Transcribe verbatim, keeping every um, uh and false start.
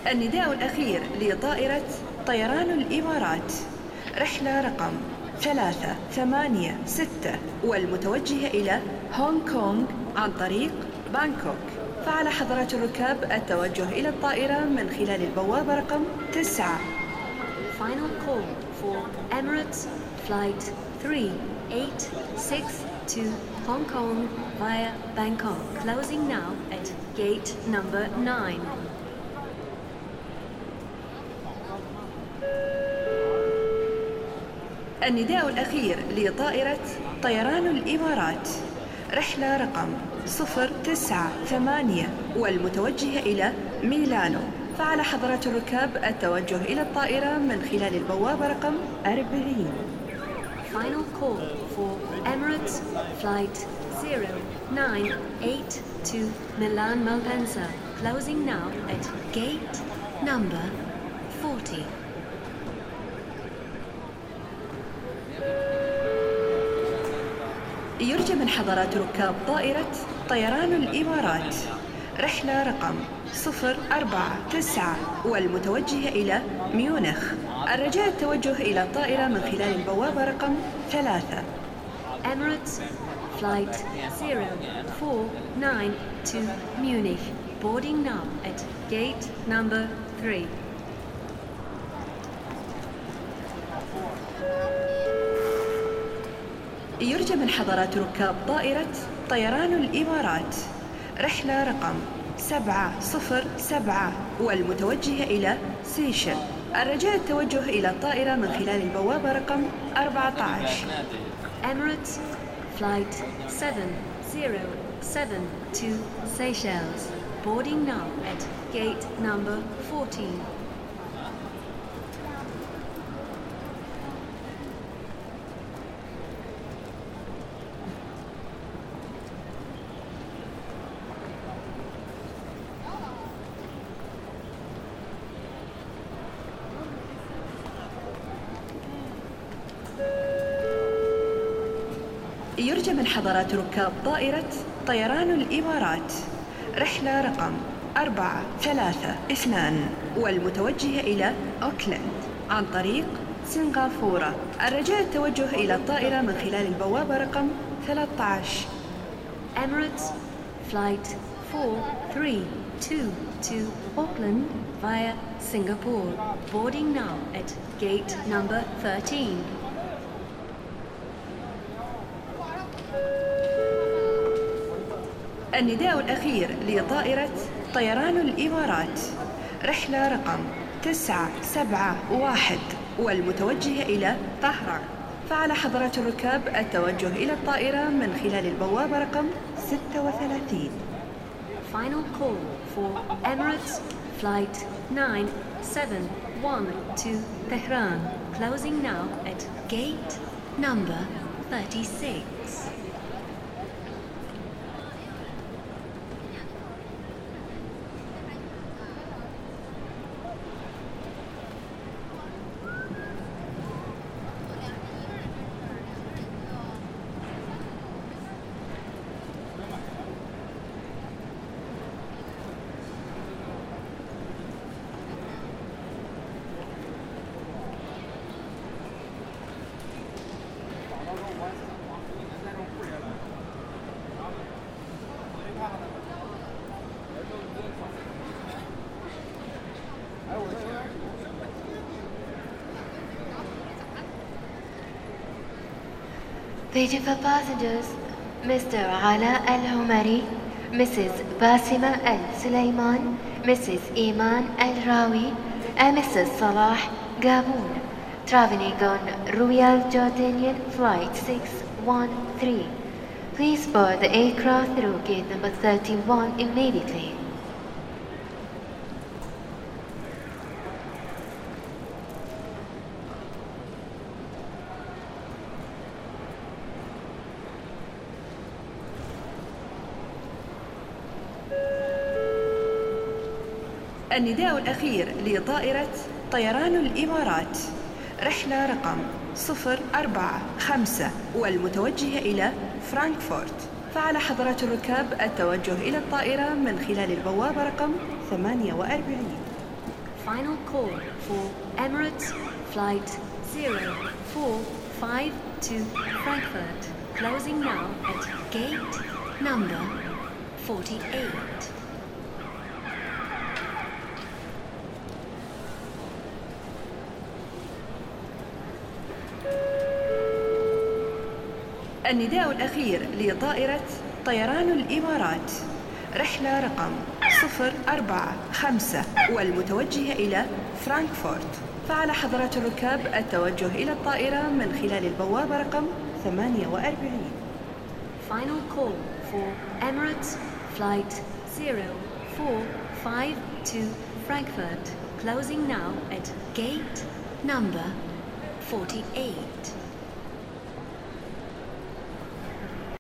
النداء الأخير لطائرة طيران الإمارات، رحلة رقم ثلاثة ثمانية ستة والمتوجهة إلى هونغ كونغ عن طريق بانكوك. فعلى حضرات الركاب التوجه إلى الطائرة من خلال البوابة رقم تسعة. Final call for Emirates Flight three eight six to Hong Kong via Bangkok, closing now at gate number nine. النداء الأخير لطائرة طيران الإمارات، رحلة رقم صفر تسعة ثمانية والمتوجهة إلى ميلانو. فعلى حضرات الركاب التوجه إلى الطائرة من خلال البوابة رقم أربعين. Final call for Emirates Flight zero nine eight to Milan Malpensa, closing now at gate number forty. يرجى من حضرات ركاب طائرة طيران الإمارات، رحلة رقم صفر أربعة تسعة والمتوجهة إلى ميونخ، الرجاء التوجه إلى الطائرة من خلال البوابة رقم ثلاثة. Emirates Flight zero four nine to Munich, boarding now at gate number three. يرجى من حضرات ركاب طائرة طيران الإمارات، رحلة رقم سبعة صفر سبعة والمتوجهة إلى سيشل، الرجاء التوجه إلى الطائرة من خلال البوابة رقم أربعة عشر. Emirates Flight seven zero seven to Seychelles, boarding now at gate number fourteen. يرجى من حضرات ركاب طائرة طيران الإمارات، رحلة رقم أربعة ثلاثة اثنان والمتوجهة إلى أوكلاند عن طريق سنغافورة، الرجاء التوجه إلى الطائرة من خلال البوابة رقم ثلاثة عشر. Emirates Flight four three two to Auckland via Singapore, boarding now at gate number thirteen. النداء الأخير لطائرة طيران الإمارات، رحلة رقم تسعة سبعة واحد والمتوجهة إلى طهران. فعلى حضرات الركاب التوجه إلى الطائرة من خلال البوابة رقم ستة وثلاثين. Final call for Emirates Flight nine seven one to Tehran, closing now at gate number thirty-six. Beautiful passengers, Mister Ala Al-Humari, Missus Basima Al-Sulaiman, Missus Iman Al-Rawi, and Missus Salah Gaboon, traveling on Royal Jordanian Flight six one three. Please board the aircraft through gate number thirty-one immediately. النداء الأخير لطائرة طيران الإمارات، رحلة رقم صفر أربعة خمسة والمتوجهة إلى فرانكفورت. فعلى حضرات الركاب التوجه إلى الطائرة من خلال البوابة رقم ثمانية وأربعين. final call for Emirates Flight zero four five to Frankfurt, closing now at gate number forty-eight. النداء الأخير لطائرة طيران الإمارات، رحلة رقم صفر أربعة خمسة والمتوجهة إلى فرانكفورت. فعلى حضرات الركاب التوجه إلى الطائرة من خلال البوابة رقم ثمانية وأربعين. Final call for Emirates Flight zero four five to Frankfurt, closing now at gate number forty-eight.